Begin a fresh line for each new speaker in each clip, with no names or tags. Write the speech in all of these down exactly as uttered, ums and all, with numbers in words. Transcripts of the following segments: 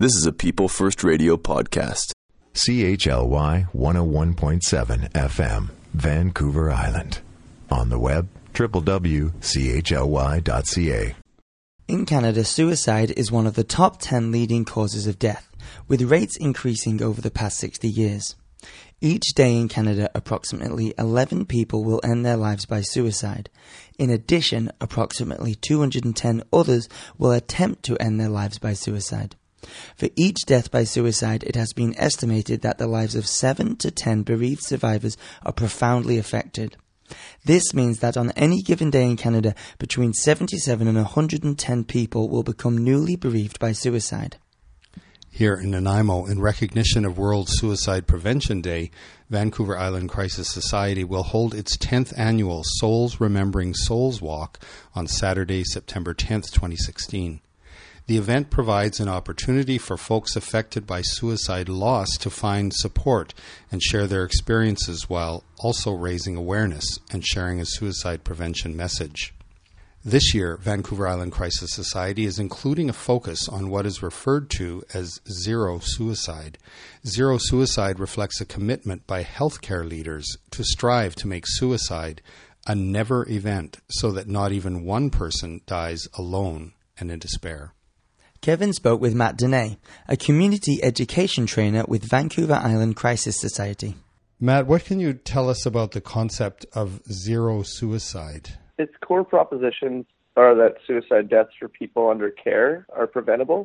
This is a People First Radio podcast.
C H L Y one oh one point seven F M, Vancouver Island. On the web, w w w dot c h l y dot c a.
In Canada, suicide is one of the top ten leading causes of death, with rates increasing over the past sixty years. Each day in Canada, approximately eleven people will end their lives by suicide. In addition, approximately two hundred ten others will attempt to end their lives by suicide. For each death by suicide, it has been estimated that the lives of seven to ten bereaved survivors are profoundly affected. This means that on any given day in Canada, between seventy-seven and one hundred ten people will become newly bereaved by suicide.
Here in Nanaimo, in recognition of World Suicide Prevention Day, Vancouver Island Crisis Society will hold its tenth annual Souls Remembering Souls Walk on Saturday, September tenth, twenty sixteen. The event provides an opportunity for folks affected by suicide loss to find support and share their experiences while also raising awareness and sharing a suicide prevention message. This year, Vancouver Island Crisis Society is including a focus on what is referred to as zero suicide. Zero suicide reflects a commitment by healthcare leaders to strive to make suicide a never event so that not even one person dies alone and in despair.
Kevin spoke with Matt Deney, a community education trainer with Vancouver Island Crisis Society.
Matt, what can you tell us about the concept of zero suicide?
Its core propositions are that suicide deaths for people under care are preventable.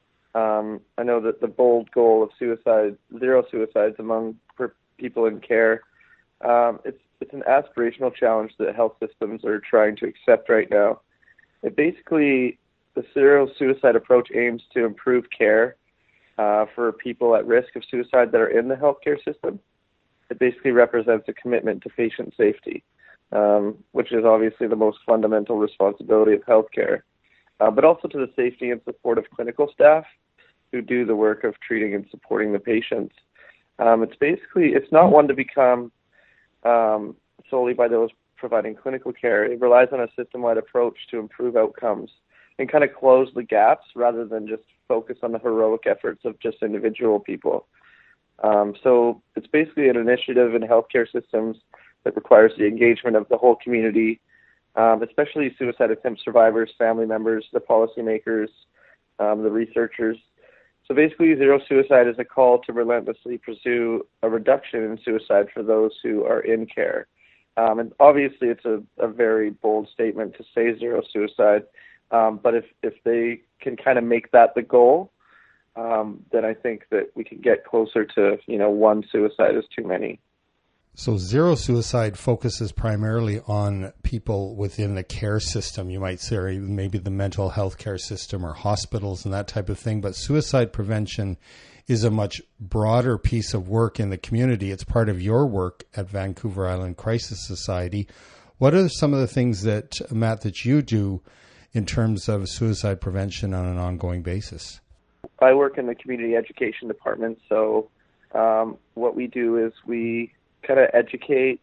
Um, I know that the bold goal of suicide, zero suicides among people in care, um, it's it's an aspirational challenge that health systems are trying to accept right now. It basically The zero suicide approach aims to improve care uh, for people at risk of suicide that are in the healthcare system. It basically represents a commitment to patient safety, um, which is obviously the most fundamental responsibility of healthcare, uh, but also to the safety and support of clinical staff who do the work of treating and supporting the patients. Um, it's basically, it's not one to become um, solely by those providing clinical care. It relies on a system-wide approach to improve outcomes and kind of close the gaps rather than just focus on the heroic efforts of just individual people. Um, so it's basically an initiative in healthcare systems that requires the engagement of the whole community, um, especially suicide attempt survivors, family members, the policymakers, um, the researchers. So basically, zero suicide is a call to relentlessly pursue a reduction in suicide for those who are in care. Um, and obviously, it's a, a very bold statement to say zero suicide. Um, but if, if they can kind of make that the goal, um, then I think that we can get closer to, you know, one suicide is too many.
So zero suicide focuses primarily on people within the care system, you might say, or maybe the mental health care system or hospitals and that type of thing. But suicide prevention is a much broader piece of work in the community. It's part of your work at Vancouver Island Crisis Society. What are some of the things that, Matt, that you do in terms of suicide prevention on an ongoing basis?
I work in the community education department, so um, what we do is we kind of educate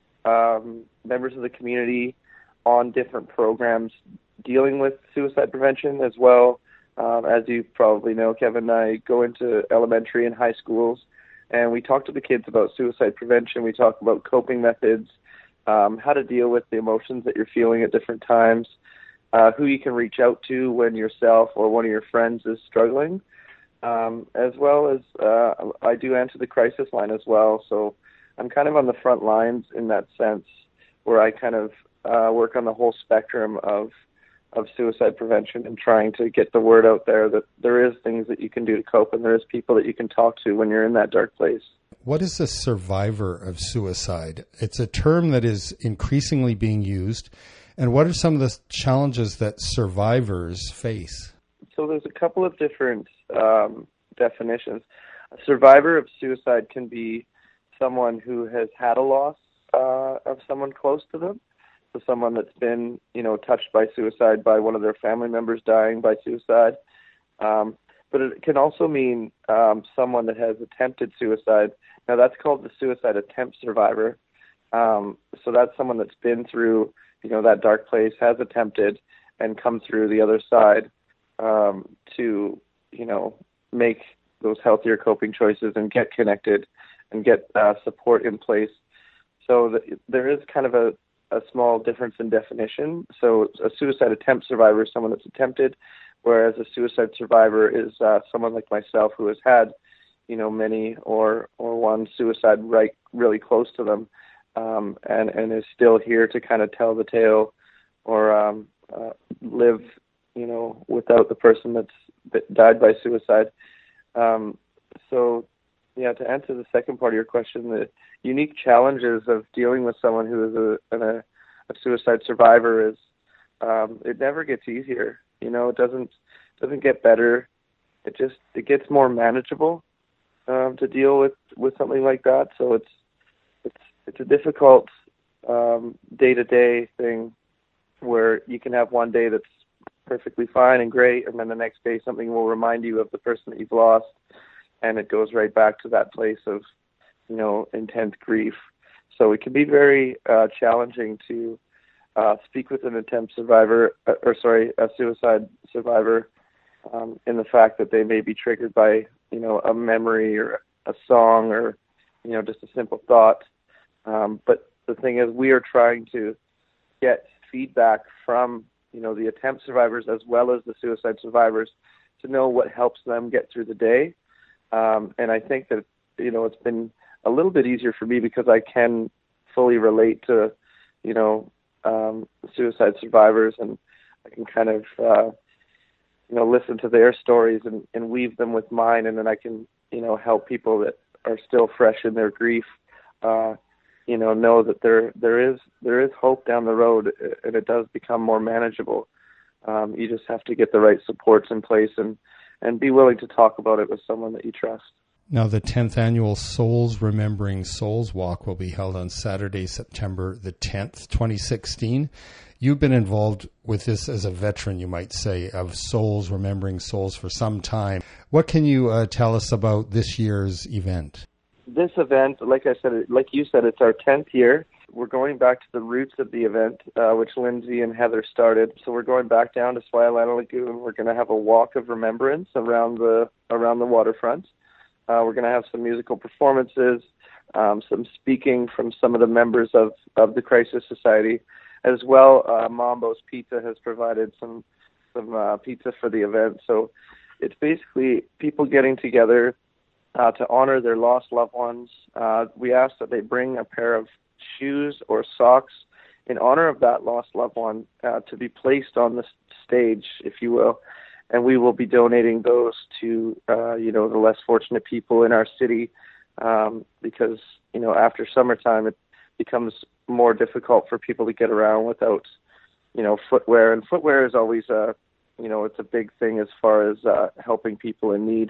um, members of the community on different programs dealing with suicide prevention as well. Um, as you probably know, Kevin and I go into elementary and high schools, and we talk to the kids about suicide prevention. We talk about coping methods, um, how to deal with the emotions that you're feeling at different times, Uh, who you can reach out to when yourself or one of your friends is struggling, um, as well as uh, I do answer the crisis line as well. So I'm kind of on the front lines in that sense, where I kind of uh, work on the whole spectrum of of suicide prevention and trying to get the word out there that there is things that you can do to cope and there is people that you can talk to when you're in that dark place.
What is a survivor of suicide? It's a term that is increasingly being used. And what are some of the challenges that survivors face?
So there's a couple of different um, definitions. A survivor of suicide can be someone who has had a loss uh, of someone close to them. So someone that's been, you know, touched by suicide, by one of their family members dying by suicide. Um, but it can also mean um, someone that has attempted suicide. Now that's called the suicide attempt survivor. Um, so that's someone that's been through, you know, that dark place, has attempted and come through the other side um, to, you know, make those healthier coping choices and get connected and get uh, support in place. So the, there is kind of a, a small difference in definition. So a suicide attempt survivor is someone that's attempted, whereas a suicide survivor is uh, someone like myself who has had, you know, many or or one suicide right really close to them, um, and and is still here to kind of tell the tale or um, uh, live, you know, without the person that's that died by suicide. Um, so, yeah, to answer the second part of your question, the unique challenges of dealing with someone who is a, a, a suicide survivor is um, it never gets easier. You know, it doesn't doesn't get better. It just it gets more manageable um, to deal with, with something like that. So it's it's it's a difficult um, day-to-day thing where you can have one day that's perfectly fine and great, and then the next day something will remind you of the person that you've lost, and it goes right back to that place of, you know, intense grief. So it can be very uh, challenging to uh, speak with an attempt survivor, uh, or sorry, a suicide survivor, um, in the fact that they may be triggered by, you know, a memory or a song or, you know, just a simple thought. Um, but the thing is, we are trying to get feedback from, you know, the attempt survivors as well as the suicide survivors to know what helps them get through the day. Um, and I think that, you know, it's been a little bit easier for me because I can fully relate to, you know, um, suicide survivors, and I can kind of, uh, you know, listen to their stories and, and weave them with mine, and then I can, you know, help people that are still fresh in their grief, uh, you know, know that there there is there is hope down the road, and it does become more manageable. Um, you just have to get the right supports in place and, and be willing to talk about it with someone that you trust.
Now, the tenth annual Souls Remembering Souls Walk will be held on Saturday, September the tenth, twenty sixteen. You've been involved with this as a veteran, you might say, of Souls Remembering Souls for some time. What can you uh, tell us about this year's event?
This event, like I said, like you said, it's our tenth year. We're going back to the roots of the event, uh, which Lindsay and Heather started. So we're going back down to Swayalana Lagoon. We're going to have a walk of remembrance around the around the waterfront. Uh, we're going to have some musical performances, um, some speaking from some of the members of, of the Crisis Society, as well. Uh, Mambo's Pizza has provided some some uh, pizza for the event. So it's basically people getting together uh, to honor their lost loved ones. Uh, we ask that they bring a pair of shoes or socks in honor of that lost loved one uh, to be placed on the stage, if you will. And we will be donating those to, uh, you know, the less fortunate people in our city, um, because, you know, after summertime, it becomes more difficult for people to get around without, you know, footwear. And footwear is always, a, you know, it's a big thing as far as uh, helping people in need.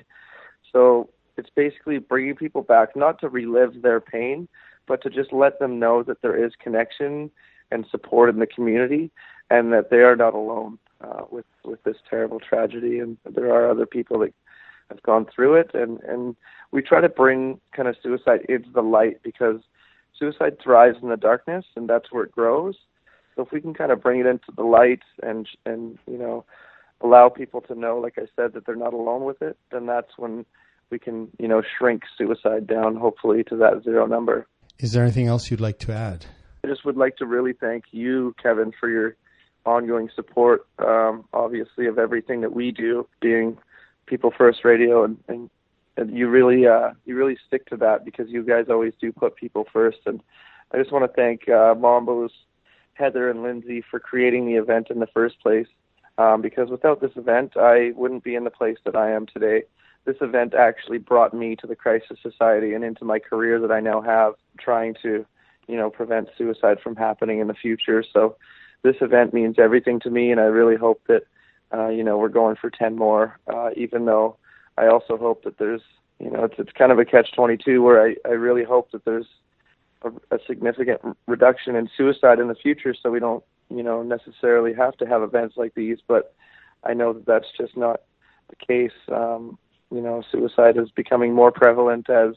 So it's basically bringing people back, not to relive their pain, but to just let them know that there is connection and support in the community, and that they are not alone uh, with with this terrible tragedy, and there are other people that have gone through it. And, and we try to bring kind of suicide into the light, because suicide thrives in the darkness, and that's where it grows. So if we can kind of bring it into the light and, and you know, allow people to know, like I said, that they're not alone with it, then that's when we can, you know, shrink suicide down, hopefully, to that zero number.
Is there anything else you'd like to add?
I just would like to really thank you, Kevin, for your ongoing support, um, obviously, of everything that we do, being People First Radio, and, and, and you really uh, you really stick to that, because you guys always do put people first. And I just want to thank uh, Mambo's Heather and Lindsay for creating the event in the first place, um, because without this event, I wouldn't be in the place that I am today. This event actually brought me to the Crisis Society and into my career that I now have, trying to, you know, prevent suicide from happening in the future. So this event means everything to me, and I really hope that, uh, you know, we're going for ten more, uh, even though I also hope that there's, you know, it's, it's kind of a catch twenty-two where I, I really hope that there's a, a significant reduction in suicide in the future, so we don't, you know, necessarily have to have events like these. But I know that that's just not the case. Um, you know, suicide is becoming more prevalent as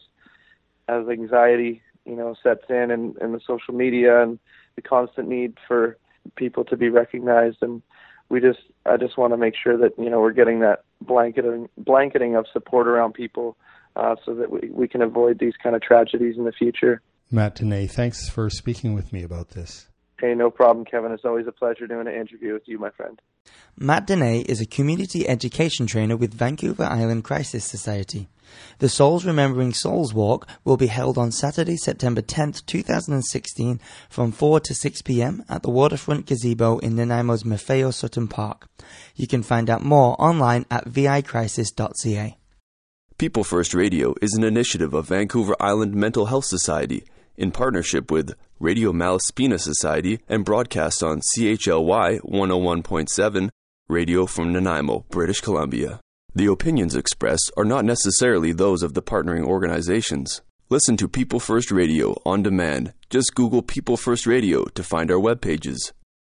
as anxiety, you know, sets in, and, and the social media and the constant need for people to be recognized. And we just, I just want to make sure that, you know, we're getting that blanketing, blanketing of support around people uh, so that we, we can avoid these kind of tragedies in the future.
Matt Dene, thanks for speaking with me about this.
Hey, no problem, Kevin. It's always a pleasure doing an interview with you, my friend.
Matt Dene is a community education trainer with Vancouver Island Crisis Society. The Souls Remembering Souls Walk will be held on Saturday, September tenth, twenty sixteen from four to six p.m. at the Waterfront Gazebo in Nanaimo's Maffeo Sutton Park. You can find out more online at v i crisis dot c a.
People First Radio is an initiative of Vancouver Island Mental Health Society in partnership with Radio Malaspina Society and broadcast on C H L Y one oh one point seven, radio from Nanaimo, British Columbia. The opinions expressed are not necessarily those of the partnering organizations. Listen to People First Radio on demand. Just Google People First Radio to find our web pages.